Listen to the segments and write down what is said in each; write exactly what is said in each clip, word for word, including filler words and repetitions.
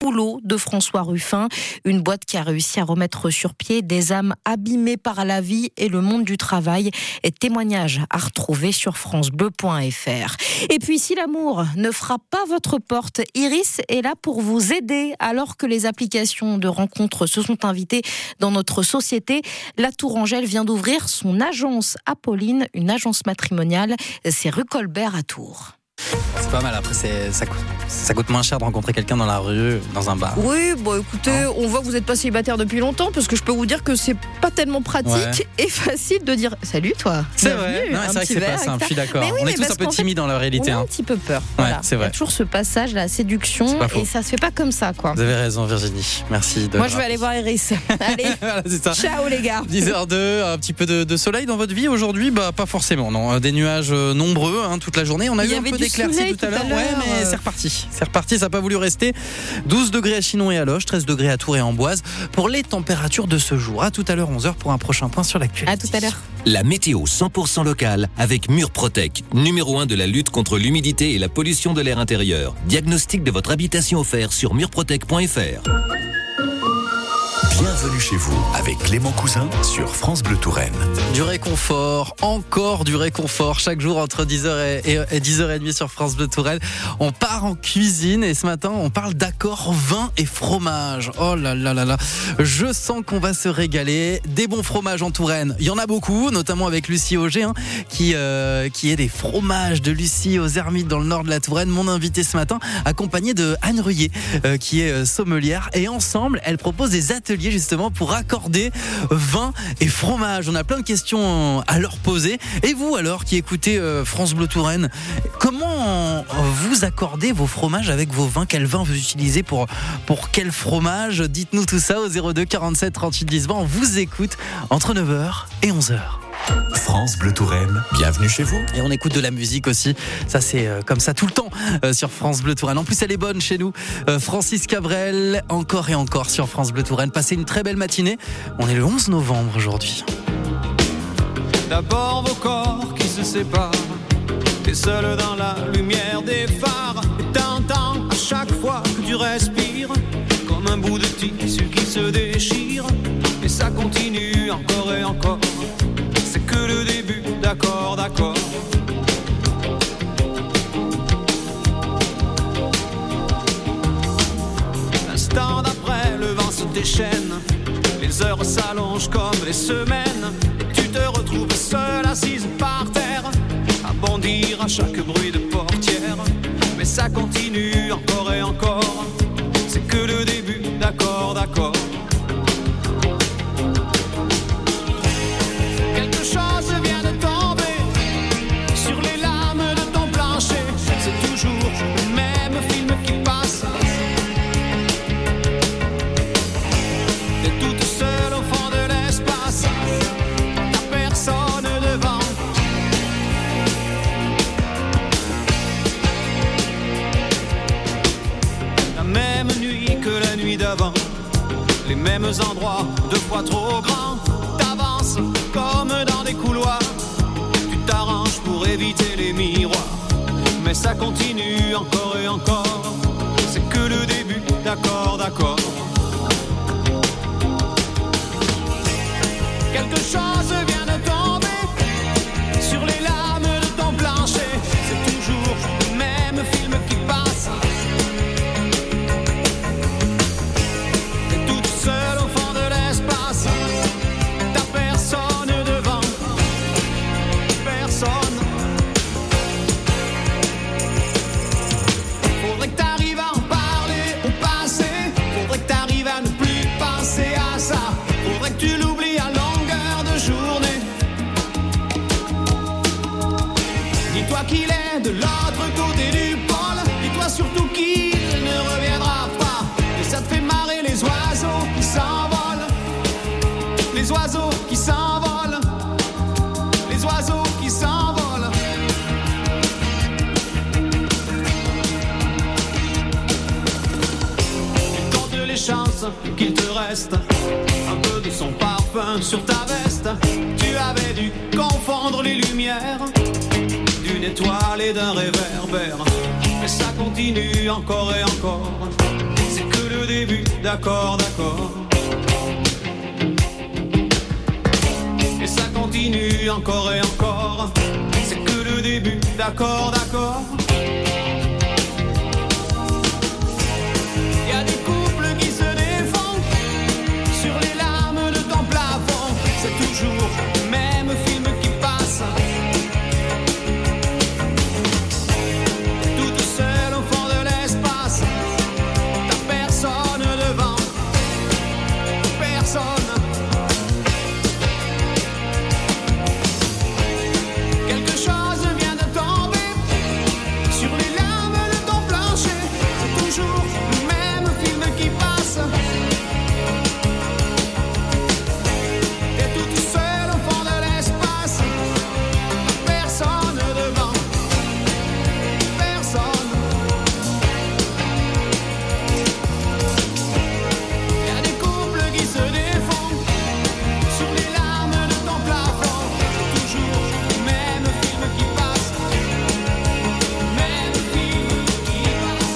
Poulot de François Ruffin, une boîte qui a réussi à remettre sur pied des âmes abîmées par la vie et le monde du travail. Et témoignage à retrouver sur francebleu point f r. Et puis si l'amour ne frappe pas votre porte, Iris est là pour vous aider. Alors que les applications de rencontres se sont invitées dans notre société, la Tourangelle vient d'ouvrir son agence Apolline, une agence matrimoniale. C'est rue Colbert à Tours. C'est pas mal, après c'est, ça, coûte, ça coûte moins cher de rencontrer quelqu'un dans la rue, dans un bar. Oui, bon écoutez, hein on voit que vous n'êtes pas célibataire depuis longtemps, parce que je peux vous dire que c'est pas tellement pratique ouais. et facile de dire salut toi. C'est vrai, non, c'est vrai que c'est pas simple, je suis d'accord. Oui, on est tous un peu timides dans la réalité. On a hein. un petit peu peur. Ouais, voilà. c'est vrai. Il y a toujours ce passage, la séduction, et ça se fait pas comme ça quoi. Vous avez raison Virginie, merci. De Moi je vais aller voir Iris. Allez, voilà, c'est ça. Ciao les gars. dix heures deux, un petit peu de, de soleil dans votre vie aujourd'hui? Bah pas forcément, non. Des nuages nombreux hein, toute la journée. On a eu un peu d'éclaircies tout à l'heure. Ouais, mais c'est reparti. C'est reparti, ça n'a pas voulu rester. douze degrés à Chinon et à Loches, treize degrés à Tours et Amboise pour les températures de ce jour. À tout à l'heure, onze heures pour un prochain point sur l'actualité. À tout à l'heure. La météo cent pour cent locale avec Murprotec, numéro un de la lutte contre l'humidité et la pollution de l'air intérieur. Diagnostic de votre habitation offert sur murprotec point f r. Bienvenue chez vous avec Clément Cousin sur France Bleu Touraine. Du réconfort, encore du réconfort chaque jour entre dix heures et dix heures trente sur France Bleu Touraine. On part en cuisine et ce matin on parle d'accords vin et fromage. Oh là là là là, je sens qu'on va se régaler. Des bons fromages en Touraine, il y en a beaucoup, notamment avec Lucie Auger hein, qui, euh, qui est des fromages de Lucie aux Ermites dans le nord de la Touraine. Mon invité ce matin, accompagnée de Anne Ruyer euh, qui est sommelière, et ensemble elle propose des ateliers justement pour accorder vin et fromage. On a plein de questions à leur poser. Et vous alors qui écoutez euh, France Bleu Touraine, comment vous accordez vos fromages avec vos vins? Quel vin vous utilisez pour, pour quel fromage? Dites-nous tout ça au zéro deux quarante-sept trente-huit dix vingt. On vous écoute entre neuf heures et onze heures. France Bleu Touraine, bienvenue chez vous. Et on écoute de la musique aussi, ça c'est euh, comme ça tout le temps euh, sur France Bleu Touraine. En plus elle est bonne chez nous, euh, Francis Cabrel, encore et encore sur France Bleu Touraine. Passez une très belle matinée, on est le onze novembre aujourd'hui. D'abord vos corps qui se séparent, t'es seul dans la lumière des phares, et t'entends à chaque fois que tu respires comme un bout de tissu qui se déchire, et ça continue encore et encore. C'est que le début, d'accord, d'accord. L'instant d'après, le vent se déchaîne, les heures s'allongent comme les semaines, et tu te retrouves seule assise par terre, à bondir à chaque bruit de portière. Mais ça continue encore et encore, c'est que le début, d'accord, d'accord. Les mêmes endroits, deux fois trop grands. T'avances comme dans des couloirs, tu t'arranges pour éviter les miroirs. Mais ça continue encore et encore, c'est que le début, d'accord, d'accord. Quelque chose vient de tomber sur les lames de ton plancher. C'est toujours le même film qui passe. Qu'il est de l'autre côté du pôle, dis-toi surtout qu'il ne reviendra pas. Et ça te fait marrer les oiseaux qui s'envolent, les oiseaux qui s'envolent, les oiseaux qui s'envolent. Tu comptes les chances qu'il te reste un peu de son parfum sur ta veste. Tu avais dû confondre les lumières d'une étoile et d'un réverbère. Mais ça continue encore et encore, c'est que le d'accord, d'accord. Et ça continue encore et encore. C'est que le début, d'accord, d'accord. Y a des couples qui se défendent sur les larmes de ton plafond. C'est toujours le même film qui passe. Toute seule au fond de l'espace. T'as personne devant. Personne. Quelque chose vient de tomber sur les larmes de ton plancher. C'est toujours le même film qui passe. T'es toute seule au fond de l'espace. Personne devant. Personne. Y a des couples qui se défendent sur les larmes de ton plafond. C'est toujours le même film qui passe. Même film qui passe.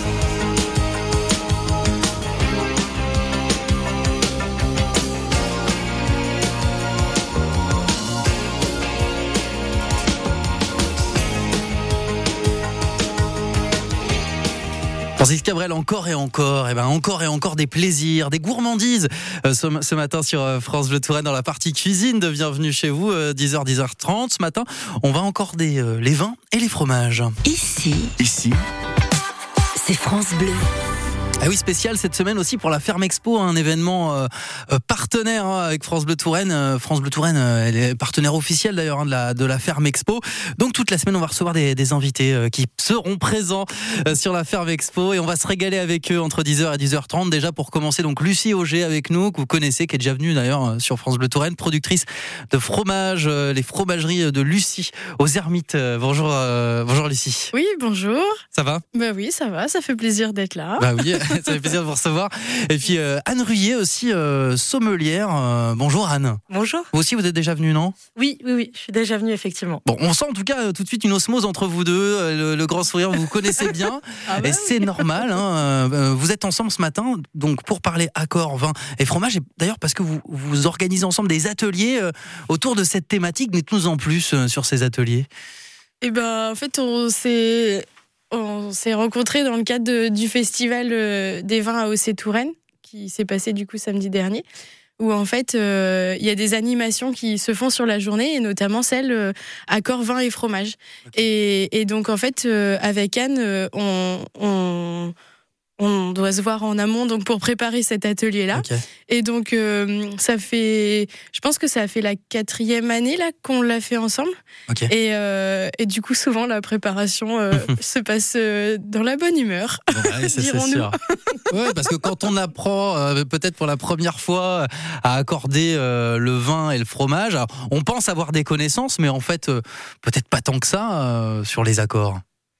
Francis Cabrel, encore et encore, et ben encore et encore des plaisirs, des gourmandises euh, ce, ce matin sur euh, France Bleu Touraine dans la partie cuisine de Bienvenue chez vous, euh, dix heures, dix heures trente. Ce matin, on va encorder euh, les vins et les fromages. Ici, Ici, c'est France Bleu. Ah oui, spécial cette semaine aussi pour la Ferme Expo, un événement euh, euh, partenaire hein, avec France Bleu Touraine. Euh, France Bleu Touraine, euh, elle est partenaire officielle d'ailleurs hein, de, la, de la Ferme Expo. Donc toute la semaine, on va recevoir des, des invités euh, qui seront présents euh, sur la Ferme Expo et on va se régaler avec eux entre dix heures et dix heures trente. Déjà pour commencer, donc Lucie Auger avec nous, que vous connaissez, qui est déjà venue d'ailleurs sur France Bleu Touraine, productrice de fromage, euh, les fromageries de Lucie aux Ermites. Euh, bonjour, euh, bonjour Lucie. Oui, bonjour. Ça va ? Bah oui, ça va, ça fait plaisir d'être là. Bah oui, ça fait plaisir de vous recevoir. Et puis euh, Anne Ruyer aussi, euh, sommelière. Euh, bonjour Anne. Bonjour. Vous aussi, vous êtes déjà venue, non ? Oui, oui, oui, je suis déjà venue, effectivement. Bon, on sent en tout cas euh, tout de suite une osmose entre vous deux. Euh, le, le grand sourire, vous vous connaissez bien. Ah bah et c'est oui. normal. Hein, euh, vous êtes ensemble ce matin donc pour parler accord, vin et fromage. Et d'ailleurs, parce que vous, vous organisez ensemble des ateliers euh, autour de cette thématique. Dites-nous en plus euh, sur ces ateliers. Et ben, en fait, on s'est, on s'est rencontrés dans le cadre de- du festival euh, des vins à Aussay-Touraine, qui s'est passé du coup samedi dernier, où en fait, euh, il y a des animations qui se font sur la journée, et notamment celle euh, accord, vin et fromage. Et, et donc, en fait, euh, avec Anne, euh, on, on, on doit se voir en amont donc pour préparer cet atelier-là. Ok. Et donc, euh, ça fait, je pense que ça a fait la quatrième année là qu'on l'a fait ensemble. Ok. Et, euh, et du coup, souvent, la préparation euh, se passe euh, dans la bonne humeur. Bon, bah, ouais, c'est, c'est dirons-nous. sûr. Ouais, parce que quand on apprend euh, peut-être pour la première fois à accorder euh, le vin et le fromage, alors, on pense avoir des connaissances, mais en fait, euh, peut-être pas tant que ça euh, sur les accords.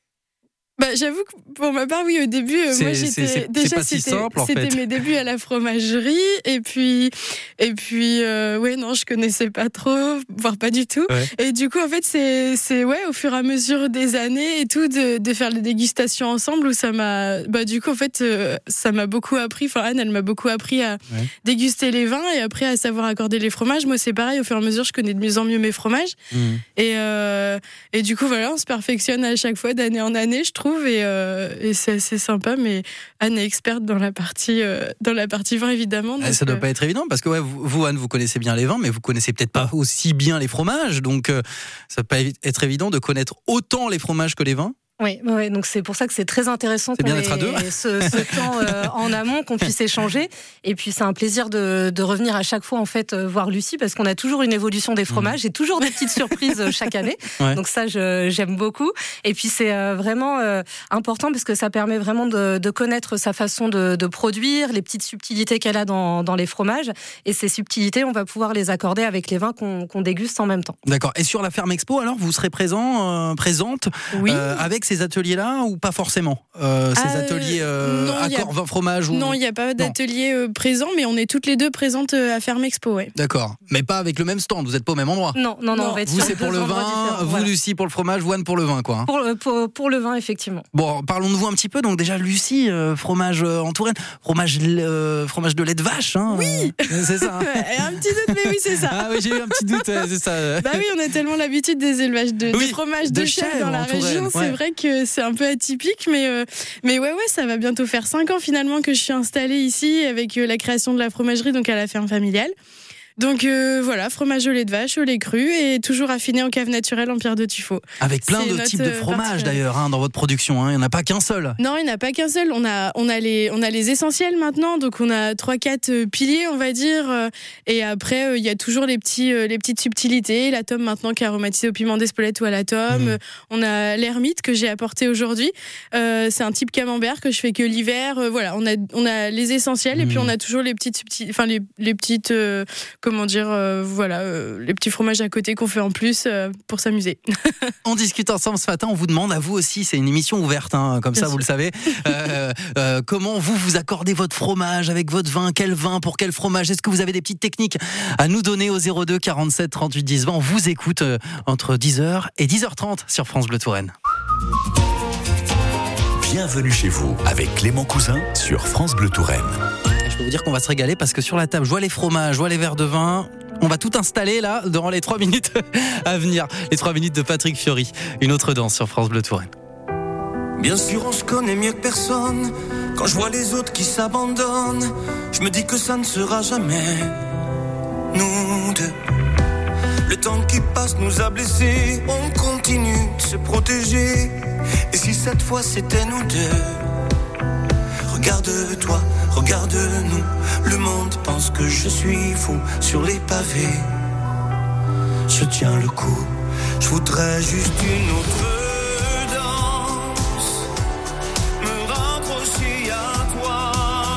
Bah, j'avoue que pour ma part, oui, au début, euh, C'est- moi c'est- j'étais c'est- c'est déjà pas si c'était, simple, en c'était fait. mes débuts à la fromagerie, et puis et puis euh, ouais non, je connaissais pas trop, voire pas du tout. Ouais. Et du coup, en fait, c'est c'est ouais au fur et à mesure des années et tout de, de faire les dégustations ensemble où ça m'a bah du coup en fait euh, ça m'a beaucoup appris. Enfin Anne, elle m'a beaucoup appris à Ouais. déguster les vins et après à savoir accorder les fromages. Moi, c'est pareil, au fur et à mesure, je connais de mieux en mieux mes fromages. Mmh. Et, euh, et du coup, voilà, on se perfectionne à chaque fois d'année en année, je trouve, et, euh, et c'est assez sympa. Mais Anne est experte dans la partie, euh, dans la partie vin, évidemment. Eh, donc, ça doit euh, pas être évident parce que ouais, vous, vous, Anne, vous connaissez bien les vins, mais vous connaissez peut-être pas aussi bien les fromages. Donc, euh, ça peut pas être évident de connaître autant les fromages que les vins. Oui, ouais, donc c'est pour ça que c'est très intéressant C'est qu'on bien d'être à deux. ait ce, ce temps euh, en amont, qu'on puisse échanger. Et puis c'est un plaisir de, de revenir à chaque fois en fait euh, voir Lucie, parce qu'on a toujours une évolution des fromages et toujours des petites surprises euh, chaque année. Ouais. Donc ça, je, j'aime beaucoup. Et puis c'est euh, vraiment euh, important parce que ça permet vraiment de, de connaître sa façon de, de produire, les petites subtilités qu'elle a dans, dans les fromages. Et ces subtilités, on va pouvoir les accorder avec les vins qu'on, qu'on déguste en même temps. D'accord. Et sur la Ferme Expo, alors, vous serez présent, euh, présente Oui. euh, avec avec ces ateliers-là ou pas forcément euh, Ces Ah, ateliers euh, non, y a- accord vin fromage ou... Non, il n'y a pas d'atelier euh, présent, mais on est toutes les deux présentes euh, à Ferme Expo. Ouais. D'accord, mais pas avec le même stand, vous n'êtes pas au même endroit. Non, non, non, Non. on va être Vous sur c'est pour deux le endroits vin, différents, vous voilà. Lucie pour le fromage, Wann pour le vin quoi. Hein. Pour, le- pour, pour le vin, effectivement. Bon, parlons de vous un petit peu. Donc déjà Lucie, euh, fromage euh, en Touraine, fromage, euh, fromage de lait de vache. Hein, oui, euh, c'est ça. Hein. Ouais, un petit doute, mais oui, c'est ça. Ah oui, j'ai eu un petit doute, euh, c'est ça. Bah oui, on a tellement l'habitude des élevages de, Oui, de fromage de, de chèvre chèvre dans la en Touraine, région. ouais. C'est vrai que c'est un peu atypique, mais, euh, mais ouais, ouais, ça va bientôt faire cinq ans finalement que je suis installée ici avec euh, la création de la fromagerie, donc à la ferme familiale. Donc euh, voilà, fromage au lait de vache, au lait cru et toujours affiné en cave naturelle en pierre de tuffeau. Avec plein C'est de notre, types de euh, fromages particularité. d'ailleurs hein, dans votre production. Hein. Il n'y en a pas qu'un seul. Non, il n'y en a pas qu'un seul. On a, on a les, on a les essentiels maintenant. Donc on a trois, quatre euh, piliers, on va dire. euh, Et après, euh, il y a toujours les petits, euh, les petites subtilités. La tome maintenant qui est aromatisée au piment d'Espelette ou à la tome. Mmh. Euh, On a l'ermite que j'ai apporté aujourd'hui. Euh, c'est un type camembert que je fais que l'hiver. Euh, voilà, on a, on a les essentiels et Mmh. puis on a toujours les petites subtilités, enfin les, les petites, euh, comment dire, euh, voilà, euh, les petits fromages à côté qu'on fait en plus euh, pour s'amuser. On discute ensemble ce matin. On vous demande à vous aussi. C'est une émission ouverte, hein, comme Bien ça sûr. vous le savez. Euh, euh, comment vous vous accordez votre fromage avec votre vin? Quel vin pour quel fromage? Est-ce que vous avez des petites techniques à nous donner au zéro deux quarante-sept trente-huit dix vingt? On vous écoute euh, entre dix heures et dix heures trente sur France Bleu Touraine. Bienvenue chez vous avec Clément Cousin sur France Bleu Touraine. Je peux vous dire qu'on va se régaler parce que sur la table, je vois les fromages, je vois les verres de vin. On va tout installer là durant les trois minutes à venir. Les trois minutes de Patrick Fiori. Une autre danse sur France Bleu Touraine. Bien sûr, on se connaît mieux que personne. Quand je vois les autres qui s'abandonnent, je me dis que ça ne sera jamais nous deux. Le temps qui passe nous a blessés, on continue de se protéger. Et si cette fois c'était nous deux? Regarde-toi, regarde-nous. Le monde pense que je suis fou sur les pavés. Je tiens le coup, je voudrais juste une autre danse, me raccrocher à toi.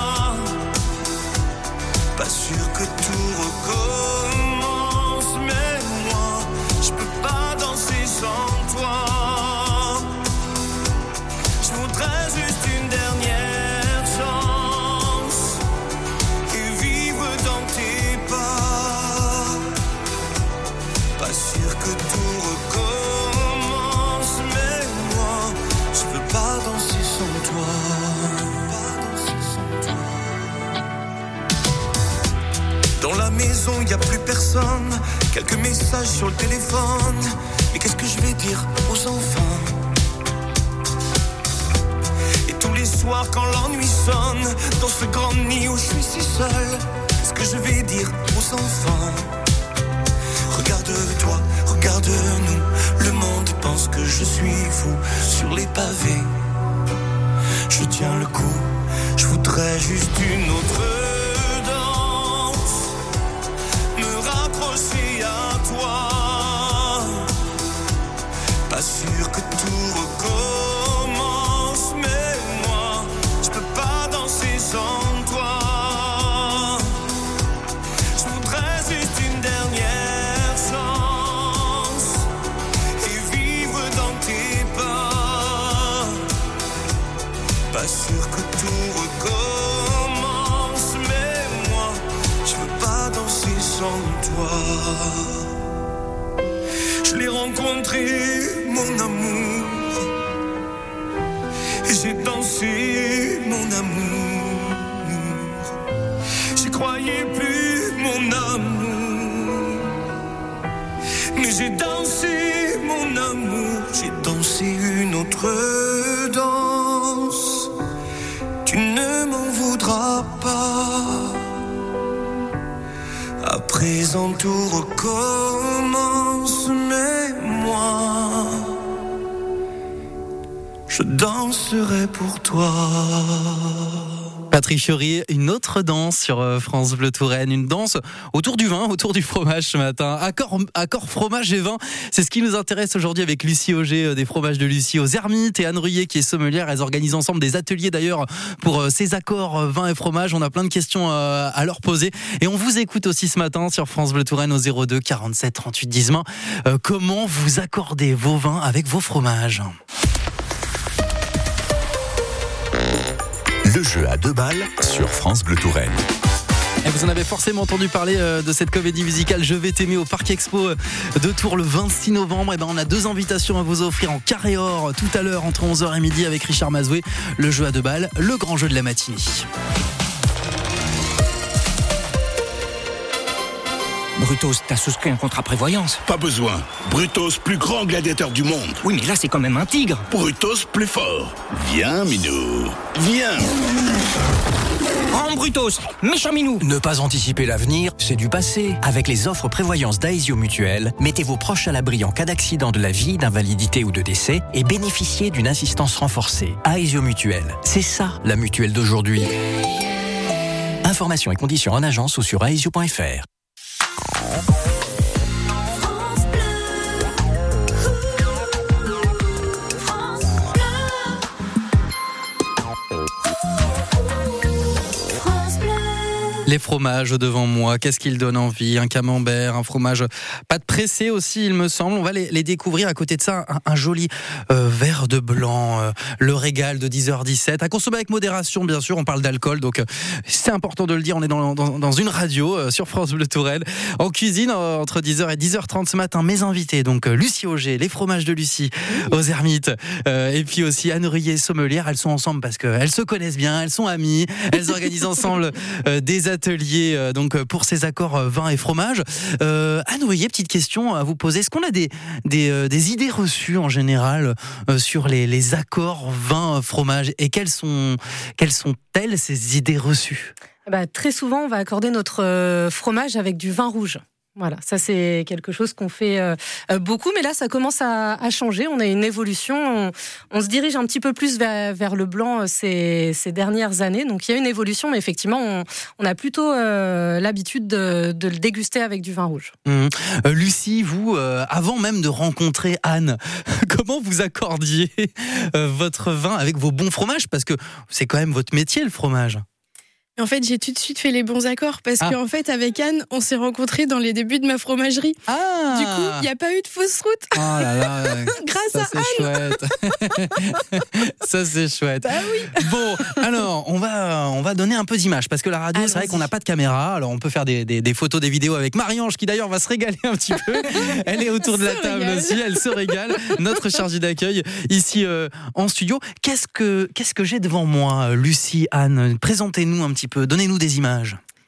Pas sûr que tout recommence, mais moi, je peux pas danser sans toi. Je voudrais juste une dernière chance et vivre dans tes pas. Pas sûr que tout recommence, mais moi, je peux pas danser sans toi. Pas danser sans toi. Dans la maison, y a plus personne. Quelques messages sur le téléphone. Mais qu'est-ce que je vais dire aux enfants? Et tous les soirs quand l'ennui sonne, dans ce grand nid où je suis si seul, qu'est-ce que je vais dire aux enfants? Regarde-toi, regarde-nous. Le monde pense que je suis fou sur les pavés. Je tiens le coup, je voudrais juste une autre danse, me raccrocher à toi. Pas sûr que tout recommence, mais moi, je peux pas danser sans toi. Je voudrais juste une dernière chance et vivre dans tes pas. Pas sûr que tout recommence, mais moi, je veux pas danser sans toi. Je l'ai rencontré, mon amour, et j'ai dansé, mon amour. J'y croyais plus, mon amour, mais j'ai dansé, mon amour. J'ai dansé une autre danse. Tu ne m'en voudras pas. À présent tout recommence, mais moi, je danserai pour toi. Patrick Fiori, une autre danse sur euh, France Bleu Touraine, une danse autour du vin, autour du fromage ce matin. Accord, accord fromage et vin, c'est ce qui nous intéresse aujourd'hui avec Lucie Auger euh, des fromages de Lucie aux Ermites et Anne Ruyer qui est sommelière. Elles organisent ensemble des ateliers d'ailleurs pour euh, ces accords euh, vin et fromage. On a plein de questions euh, à leur poser et on vous écoute aussi ce matin sur France Bleu Touraine au zéro deux quarante-sept trente-huit dix vingt. Euh, comment vous accordez vos vins avec vos fromages? Le jeu à deux balles sur France Bleu Touraine. Et vous en avez forcément entendu parler de cette comédie musicale Je vais t'aimer au Parc Expo de Tours le vingt-six novembre. Et ben on a deux invitations à vous offrir en carré or tout à l'heure entre onze heures et midi avec Richard Mazoué. Le jeu à deux balles, le grand jeu de la matinée. Brutos, t'as souscrit un contrat prévoyance? Pas besoin. Brutos, plus grand gladiateur du monde. Oui, mais là, c'est quand même un tigre. Brutos, plus fort. Viens, Minou. Viens. Oh, Brutos, méchant Minou. Ne pas anticiper l'avenir, c'est du passé. Avec les offres prévoyance d'Aesio Mutuelle, mettez vos proches à l'abri en cas d'accident de la vie, d'invalidité ou de décès et bénéficiez d'une assistance renforcée. Aesio Mutuelle, c'est ça la mutuelle d'aujourd'hui. Informations et conditions en agence ou sur aesio point f r. Les fromages devant moi, qu'est-ce qu'ils donnent envie? Un camembert, un fromage pâte pressée aussi, il me semble. On va les, les découvrir. À côté de ça, un, un joli euh, verre de blanc, euh, le régal de dix heures dix-sept. À consommer avec modération, bien sûr. On parle d'alcool, donc euh, c'est important de le dire. On est dans, dans, dans une radio euh, sur France Bleu Touraine. En cuisine, euh, entre dix heures et dix heures trente ce matin, mes invités. Donc euh, Lucie Auger, les fromages de Lucie aux Ermites. Euh, et puis aussi Anne Ruyer, sommelière. Elles sont ensemble parce qu'elles se connaissent bien, elles sont amies. Elles organisent ensemble euh, des ateliers. atelier euh, donc pour ces accords euh, vin et fromage. Euh, Anne Ruyer, petite question à vous poser. Est-ce qu'on a des, des, euh, des idées reçues en général euh, sur les, les accords vin fromage et quelles sont, quelles sont-elles ces idées reçues? Bah, très souvent, on va accorder notre euh, fromage avec du vin rouge. Voilà, ça c'est quelque chose qu'on fait euh, beaucoup, mais là ça commence à, à changer. On a une évolution, on, on se dirige un petit peu plus vers, vers le blanc ces, ces dernières années. Donc il y a une évolution, mais effectivement on, on a plutôt euh, l'habitude de, de le déguster avec du vin rouge. Mmh. Euh, Lucie, vous, euh, avant même de rencontrer Anne, comment vous accordiez euh, votre vin avec vos bons fromages? Parce que c'est quand même votre métier, le fromage. En fait, j'ai tout de suite fait les bons accords parce ah. qu'en fait, avec Anne, on s'est rencontrés dans les débuts de ma fromagerie. Ah. Du coup, il n'y a pas eu de fausse route. Oh là là, grâce ça, à c'est Anne. Chouette. Ça c'est chouette. Bah oui. Bon, alors on va on va donner un peu d'image parce que la radio, Allons-y. c'est vrai qu'on n'a pas de caméra. Alors on peut faire des, des, des photos, des vidéos avec Marie-Ange qui d'ailleurs va se régaler un petit peu. Elle est autour de la table régale. aussi. Elle se régale. Notre chargée d'accueil ici euh, en studio. Qu'est-ce que qu'est-ce que j'ai devant moi, Lucie, Anne? Présentez-nous un petit peu. Donnez-nous des images.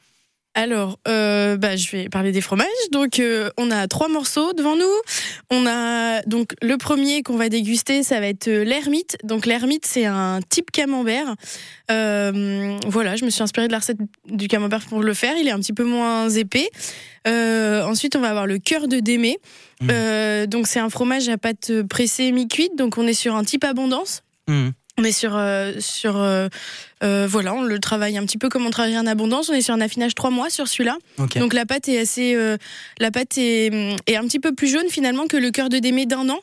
Alors, euh, bah, je vais parler des fromages. Donc, euh, on a trois morceaux devant nous. On a donc le premier qu'on va déguster, ça va être l'Ermite. Donc, l'Ermite, c'est un type camembert. Euh, voilà, je me suis inspirée de la recette du camembert pour le faire. Il est un petit peu moins épais. Euh, ensuite, on va avoir le cœur de Démé. Mmh. Euh, donc, c'est un fromage à pâte pressée mi-cuite. Donc, on est sur un type abondance. Mmh. On est sur, euh, sur euh, euh, voilà, on le travaille un petit peu comme on travaille en abondance. On est sur un affinage trois mois sur celui-là. Okay. Donc la pâte est assez, euh, la pâte est, est un petit peu plus jaune finalement que le cœur de Démé d'un an.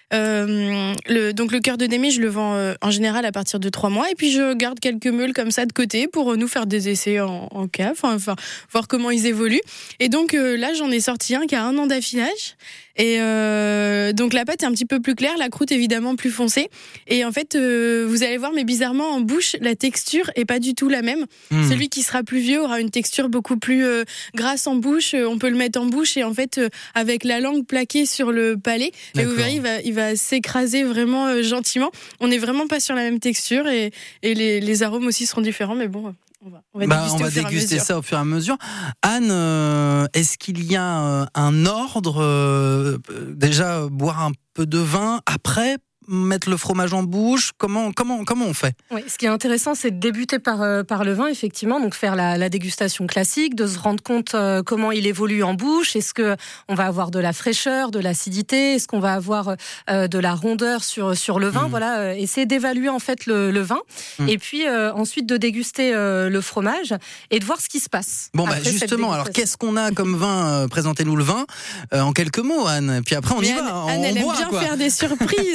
Euh, le, donc le cœur de Démé, je le vends euh, en général à partir de trois mois et puis je garde quelques meules comme ça de côté pour euh, nous faire des essais en, en cave, enfin, enfin voir comment ils évoluent. Et donc euh, là j'en ai sorti un qui a un an d'affinage et euh, donc la pâte est un petit peu plus claire, la croûte évidemment plus foncée et en fait euh, vous allez voir mais bizarrement en bouche la texture est pas du tout la même. Mmh. Celui qui sera plus vieux aura une texture beaucoup plus euh, grasse en bouche, on peut le mettre en bouche et en fait euh, avec la langue plaquée sur le palais et vous verrez il va, il va s'écraser vraiment euh, gentiment. On n'est vraiment pas sur la même texture et, et les, les arômes aussi seront différents mais bon on va, on va bah, déguster, on va au fur déguster et à ça au fur et à mesure. Anne, euh, est-ce qu'il y a euh, un ordre euh, déjà boire un peu de vin après mettre le fromage en bouche? Comment, comment, comment on fait? Oui, ce qui est intéressant, c'est de débuter par, euh, par le vin, effectivement, donc faire la, la dégustation classique, de se rendre compte euh, comment il évolue en bouche. Est-ce qu'on va avoir de la fraîcheur, de l'acidité? Est-ce qu'on va avoir euh, de la rondeur sur, sur le vin? Mmh. Voilà, euh, essayer d'évaluer en fait le, le vin mmh. et puis euh, ensuite de déguster euh, le fromage et de voir ce qui se passe. Bon, bah, justement, alors qu'est-ce qu'on a comme vin? euh, Présentez-nous le vin euh, en quelques mots, Anne. Puis après, on Mais y Anne, va. Anne, on elle boit, aime bien quoi. faire des surprises, Anne.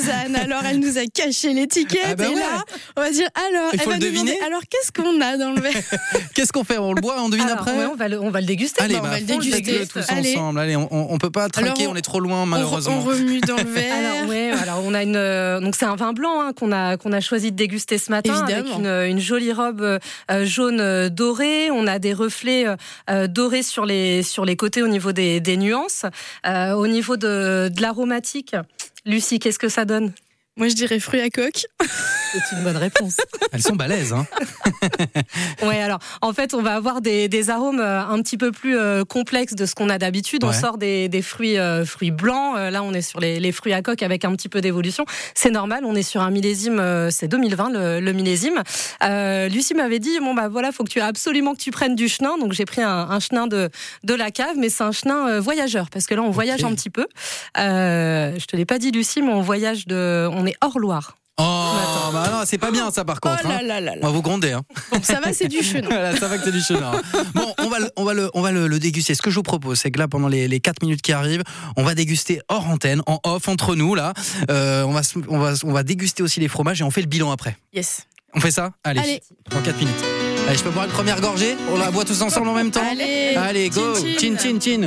alors elle nous a caché l'étiquette Ah bah et ouais. là, on va dire alors, Il elle faut va le nous deviner. demander, alors qu'est-ce qu'on a dans le verre? Qu'est-ce qu'on fait? On le boit, on devine Alors, après ouais, on, va le, on va le déguster. Allez, Bah, on bah, va le faites-le déguster. tous Allez. ensemble. Allez, on, on peut pas trinquer, Alors, on- on est trop loin On, malheureusement. on remue dans le verre. Alors ouais, alors on a une euh, donc c'est un vin blanc hein, qu'on a qu'on a choisi de déguster ce matin Évidemment. avec une, une jolie robe euh, jaune euh, dorée. On a des reflets euh, dorés sur les sur les côtés au niveau des, des nuances. Euh, au niveau de, de l'aromatique, Lucie, qu'est-ce que ça donne? Moi, je dirais fruits à coque. C'est une bonne réponse. Elles sont balèzes, hein. Ouais, alors en fait, on va avoir des, des arômes euh, un petit peu plus euh, complexes de ce qu'on a d'habitude. Ouais. On sort des, des fruits euh, fruits blancs. Euh, là, on est sur les, les fruits à coque avec un petit peu d'évolution. C'est normal. On est sur un millésime. Euh, c'est deux mille vingt le, le millésime. Euh, Lucie m'avait dit bon bah voilà, faut que tu absolument que tu prennes du chenin. Donc j'ai pris un, un chenin de de la cave, mais c'est un chenin euh, voyageur parce que là on voyage Ok. un petit peu. Euh, je te l'ai pas dit, Lucie, mais on voyage de, on est hors Loire. Oh, bah non, c'est pas bien ça par contre. Oh là hein. là là On va là. vous gronder. Hein. Bon, ça va, c'est du chenin. Voilà, ça va que c'est du chenin. Bon, on va, le, on va, le, on va le, le déguster. Ce que je vous propose, c'est que là, pendant les, les quatre minutes qui arrivent, on va déguster hors antenne, en off, entre nous, là. Euh, on, va, se- on, va, on va déguster aussi les fromages et on fait le bilan après. Yes. On fait ça? Allez, Allez. dans quatre minutes. Allez, je peux boire une première gorgée? On la boit tous ensemble en même temps? Allez. Allez, go! Chin, Chin, chin. chin, chin!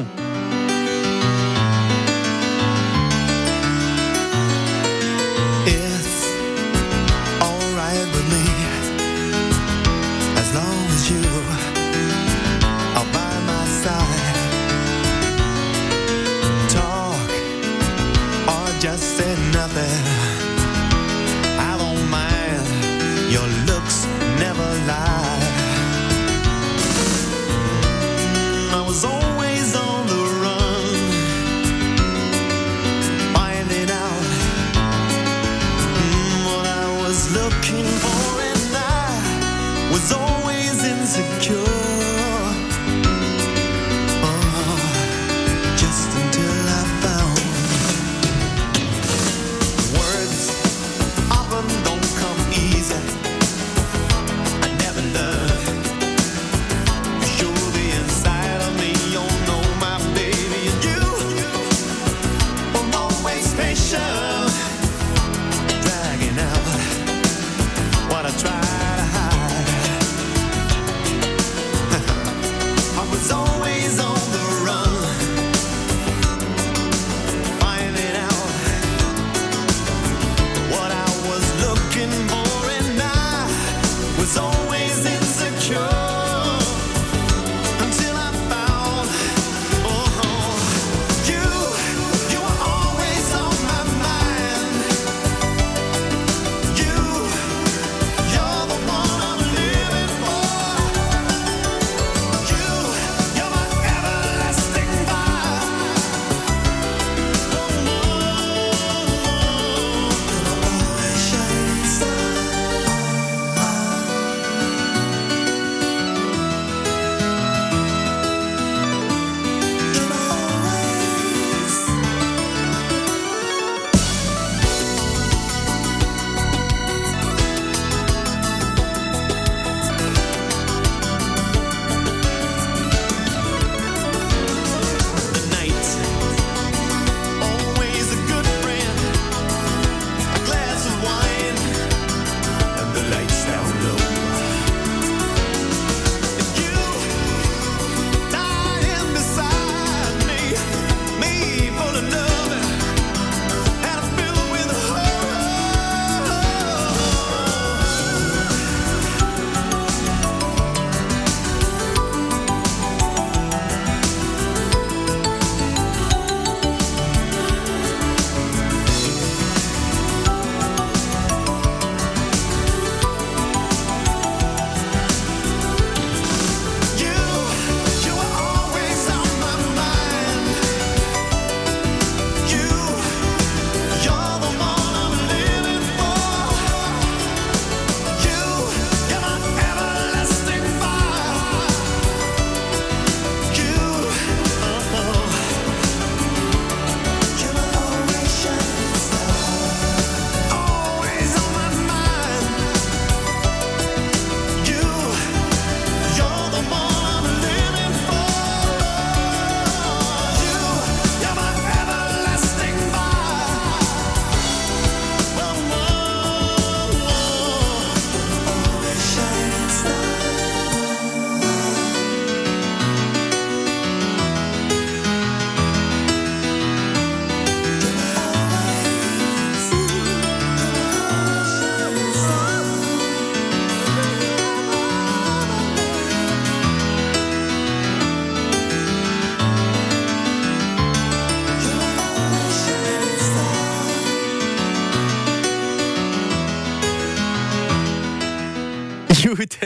It's alright with me as long as you are by my side. Talk or just say nothing. I don't mind. Your looks never lie. I was always on the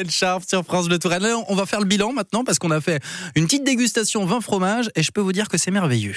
Michel Charpes sur France Bleu Touraine. Là, on va faire le bilan maintenant parce qu'on a fait une petite dégustation vin fromage et je peux vous dire que c'est merveilleux.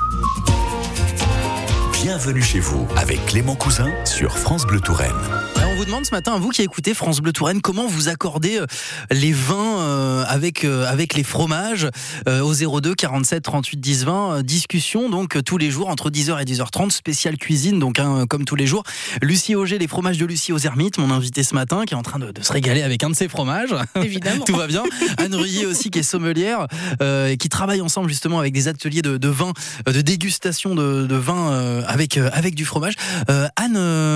Bienvenue chez vous avec Clément Cousin sur France Bleu Touraine. Alors, on vous demande ce matin, à vous qui écoutez France Bleu Touraine, comment vous accordez les vins euh, avec, euh, avec les fromages euh, au zéro deux quarante-sept trente-huit dix vingt. Euh, discussion donc tous les jours entre dix heures et dix heures trente, spéciale cuisine, donc hein, comme tous les jours. Lucie Auger, les fromages de Lucie aux Hermites, mon invité ce matin, qui est en train de, de se régaler avec un de ses fromages. Évidemment. Tout va bien. Anne Ruyer aussi, qui est sommelière, euh, et qui travaille ensemble justement avec des ateliers de, de vin, de dégustation de, de vin euh, avec, euh, avec du fromage. Euh, Anne,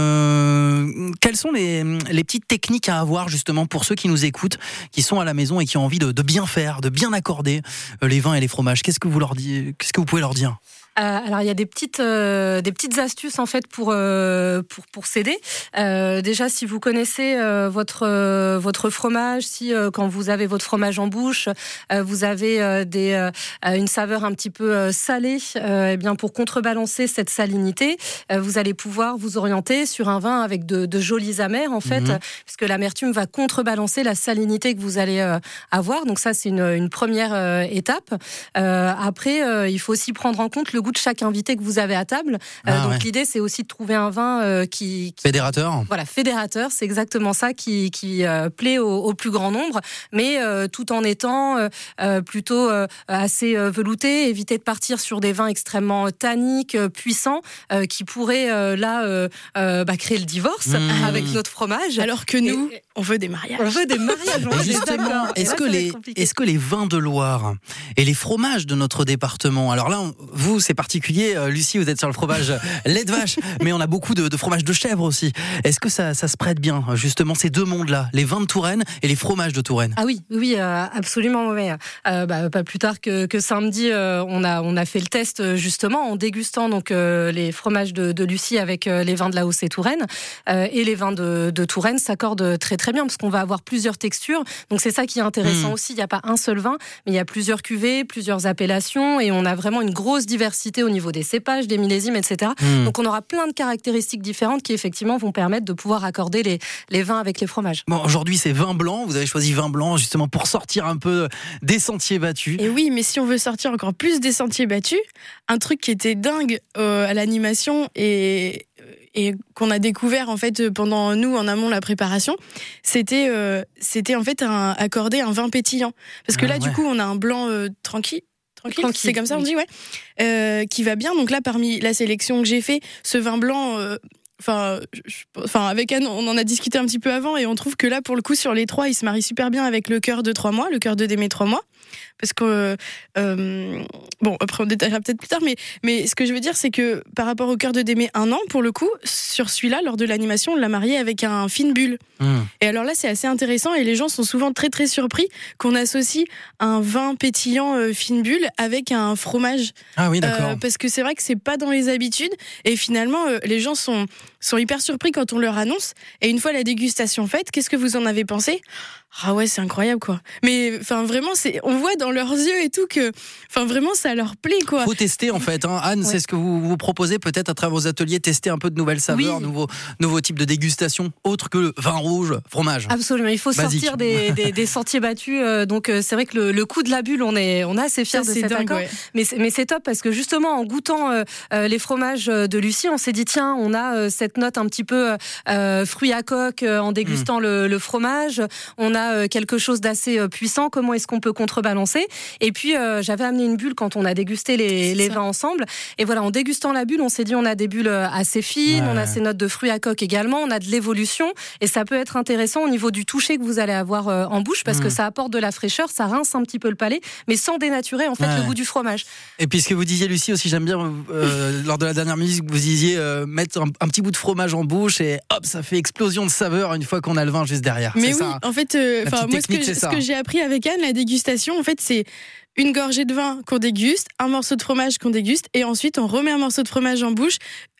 euh, quelles sont les, les petites techniques à avoir justement pour ceux qui nous écoutent, qui sont à la maison et qui ont envie de, de bien faire, de bien accorder euh, les vins et les fromages? Qu'est-ce que vous leur dites, qu'est-ce que vous pouvez leur dire? Euh, alors il y a des petites euh, des petites astuces en fait pour euh, pour pour s'aider. Euh, déjà, si vous connaissez euh, votre euh, votre fromage, si euh, quand vous avez votre fromage en bouche, euh, vous avez euh, des euh, une saveur un petit peu euh, salée, euh, et bien pour contrebalancer cette salinité, euh, vous allez pouvoir vous orienter sur un vin avec de, de jolis amers en fait, mmh. puisque l'amertume va contrebalancer la salinité que vous allez euh, avoir. Donc ça c'est une une première euh, étape. Euh, après, euh, il faut aussi prendre en compte le goût de chaque invité que vous avez à table. Euh, ah, donc ouais. L'idée, c'est aussi de trouver un vin euh, qui, qui fédérateur. Voilà, fédérateur, c'est exactement ça qui qui euh, plaît au, au plus grand nombre, mais euh, tout en étant euh, plutôt euh, assez euh, velouté. Éviter de partir sur des vins extrêmement tanniques, euh, puissants, euh, qui pourraient euh, là euh, euh, bah, créer le divorce mmh. avec notre fromage. Alors que nous, et, on veut des mariages. On veut des mariages. Et justement, est-ce là, que les est-ce que les vins de Loire et les fromages de notre département, alors là, on, vous c'est particulier, euh, Lucie, vous êtes sur le fromage lait de vache, mais on a beaucoup de, de fromage de chèvre aussi. Est-ce que ça, ça se prête bien, justement, ces deux mondes-là, les vins de Touraine et les fromages de Touraine? Ah oui, oui, euh, absolument. Oui. Euh, bah, pas plus tard que, que samedi, euh, on a on a fait le test justement en dégustant donc euh, les fromages de, de Lucie avec euh, les vins de la Haute-Touraine euh, et les vins de, de Touraine s'accordent très très bien parce qu'on va avoir plusieurs textures. Donc c'est ça qui est intéressant mmh. aussi. Il n'y a pas un seul vin, mais il y a plusieurs cuvées, plusieurs appellations et on a vraiment une grosse diversité au niveau des cépages, des millésimes, et cetera. Mmh. Donc on aura plein de caractéristiques différentes qui effectivement vont permettre de pouvoir accorder les, les vins avec les fromages. Bon, aujourd'hui c'est vin blanc, vous avez choisi vin blanc justement pour sortir un peu des sentiers battus. Et oui, mais si on veut sortir encore plus des sentiers battus, un truc qui était dingue euh, à l'animation et... et qu'on a découvert en fait pendant nous en amont la préparation, c'était euh, c'était en fait un, accorder un vin pétillant parce que ah, là ouais. du coup on a un blanc euh, tranquille. Tranquille, Tranquille, c'est comme ça on dit, ouais. Euh, qui va bien. Donc là, parmi la sélection que j'ai fait, ce vin blanc, enfin, euh, enfin avec Anne, on en a discuté un petit peu avant et on trouve que là, pour le coup, sur les trois, il se marie super bien avec le cœur de trois mois, le cœur de Démé trois mois. Parce que, euh, bon, après on détaillera peut-être plus tard, mais, mais ce que je veux dire, c'est que par rapport au cœur de Démé un an, pour le coup, sur celui-là, lors de l'animation, on l'a marié avec un fine bulle. Mmh. Et alors là, c'est assez intéressant et les gens sont souvent très très surpris qu'on associe un vin pétillant euh, fine bulle avec un fromage. Ah oui, d'accord. Euh, parce que c'est vrai que c'est pas dans les habitudes et finalement, euh, les gens sont, sont hyper surpris quand on leur annonce. Et une fois la dégustation faite, qu'est-ce que vous en avez pensé ? Ah ouais, c'est incroyable quoi. Mais enfin vraiment, c'est, on voit dans leurs yeux et tout que, enfin vraiment, ça leur plaît quoi. Faut tester en fait. Hein. Anne, ouais. c'est ce que vous vous proposez peut-être à travers vos ateliers, tester un peu de nouvelles saveurs, oui. nouveaux nouveaux types de dégustation, autres que le vin rouge, fromage. Absolument. Il faut Basique. sortir des, des, des sentiers battus. Euh, donc euh, c'est vrai que le, le coup de la bulle, on est on est assez fiers de cet dingue, accord. Ouais. Mais mais c'est top parce que justement en goûtant euh, euh, les fromages de Lucie, on s'est dit tiens, on a euh, cette note un petit peu euh, fruits à coque euh, en dégustant mmh. le, le fromage. On a euh, quelque chose d'assez euh, puissant. Comment est-ce qu'on peut contrebalancer ? Et puis euh, j'avais amené une bulle quand on a dégusté les, les vins ensemble. Et voilà, en dégustant la bulle, on s'est dit on a des bulles assez fines, ouais. on a ces notes de fruits à coque également, on a de l'évolution et ça peut être intéressant au niveau du toucher que vous allez avoir euh, en bouche parce mmh. que ça apporte de la fraîcheur, ça rince un petit peu le palais, mais sans dénaturer en fait ouais. le goût du fromage. Et puis ce que vous disiez Lucie aussi, j'aime bien euh, lors de la dernière musique, vous disiez euh, mettre un, un petit bout de fromage en bouche et hop, ça fait explosion de saveur une fois qu'on a le vin juste derrière. Mais c'est oui, ça, en fait, euh, moi ce que, ce que j'ai appris avec Anne, la dégustation, en fait, c'est une gorgée de vin qu'on déguste, un morceau de fromage qu'on déguste, et ensuite on remet un morceau de fromage en bouche.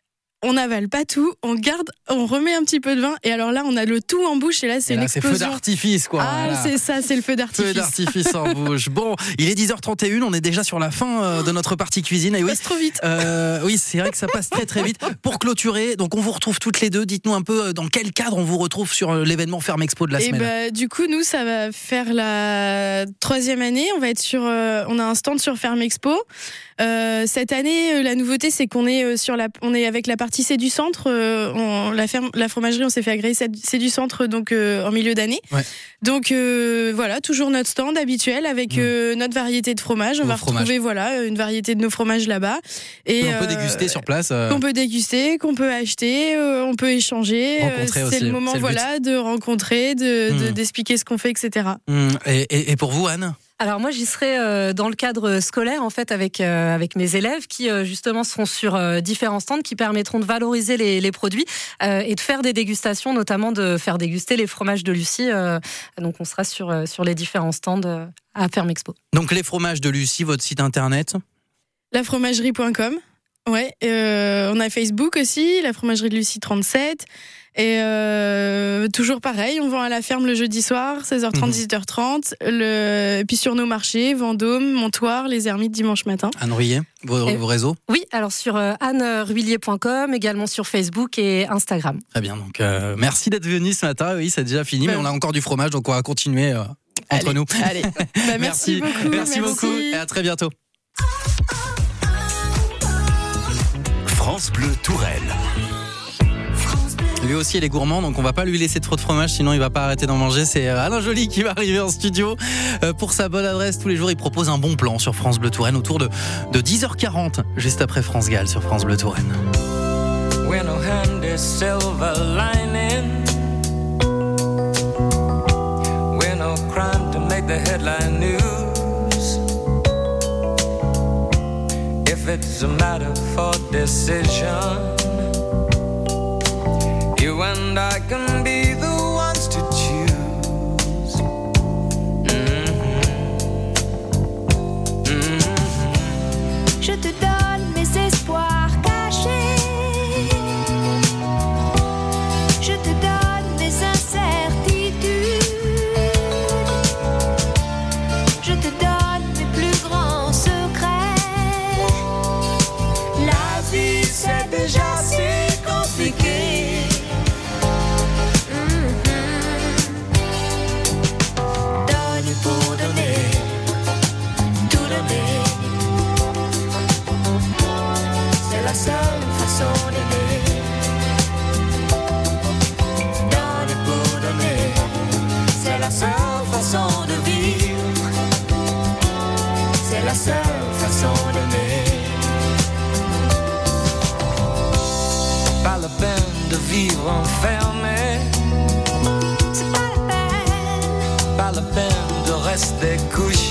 on n'avale pas tout, on garde, on remet un petit peu de vin et alors là on a le tout en bouche et là c'est et une là, explosion. C'est feu d'artifice quoi. Ah voilà. c'est ça, c'est le feu d'artifice. Feu d'artifice en bouche. Bon, il est dix heures trente et une, on est déjà sur la fin de notre partie cuisine. Et Ça oui, passe trop vite. Euh, oui, c'est vrai que ça passe très très vite. Pour clôturer, donc on vous retrouve toutes les deux. Dites-nous un peu dans quel cadre on vous retrouve sur l'événement Ferme Expo de la et semaine. bah, du coup nous ça va faire la troisième année. On va être sur, euh, on a un stand sur Ferme Expo. Euh, cette année, la nouveauté, c'est qu'on est sur la, on est avec la partie C du centre. Euh, on, la ferme, la fromagerie, on s'est fait agréer C du centre donc euh, en milieu d'année. Ouais. Donc euh, voilà, toujours notre stand habituel avec mmh. euh, notre variété de fromage. On Vos va fromages. retrouver voilà une variété de nos fromages là-bas et on euh, peut déguster sur place. Euh... Qu'on peut déguster, qu'on peut acheter, euh, on peut échanger. Rencontrer c'est aussi, le moment c'est le voilà de rencontrer, de, mmh. de d'expliquer ce qu'on fait, et cetera. Mmh. Et, et, et pour vous, Anne? Alors moi j'y serai euh, dans le cadre scolaire en fait avec euh, avec mes élèves qui euh, justement seront sur euh, différents stands qui permettront de valoriser les, les produits euh, et de faire des dégustations, notamment de faire déguster les fromages de Lucie. Euh, donc on sera sur euh, sur les différents stands euh, à Ferme Expo. Donc les fromages de Lucie, votre site internet? la fromagerie point com. Ouais, euh, on a Facebook aussi, la fromagerie de Lucie trente-sept. Et euh, toujours pareil, on vend à la ferme le jeudi soir, seize heures trente, mmh. dix-huit heures trente. Le... Et puis sur nos marchés, Vendôme, Montoire, Les Ermites, dimanche matin. Anne Ruillet, vos, et... vos réseaux? Oui, alors sur euh, anne ruillier point com, également sur Facebook et Instagram. Très bien, donc euh, merci d'être venu ce matin. Oui, c'est déjà fini, ouais. mais on a encore du fromage, donc on va continuer euh, entre allez, nous. Allez, bah, merci, merci beaucoup. Merci, merci beaucoup et à très bientôt. France Bleu Touraine. Lui aussi il est gourmand, donc on va pas lui laisser trop de fromage, sinon il va pas arrêter d'en manger. C'est Alain Joly qui va arriver en studio pour sa bonne adresse. Tous les jours il propose un bon plan sur France Bleu Touraine autour de, de dix heures quarante, juste après France Gall sur France Bleu Touraine. When no hand is silver lining, when no crime to make the headline news, if it's a matter for decision, you and I can be the ones to choose. Mm-hmm. Mm-hmm. Je te donne mes espoirs cachés. Je te donne mes incertitudes. Je te donne mes plus grands secrets. La vie c'est déjà si compliqué. Seule façon d'aimer, donner pour donner, c'est la seule façon de vivre, c'est la seule façon d'aimer. Pas la peine de vivre enfermé, c'est pas la peine, pas la peine de rester couché.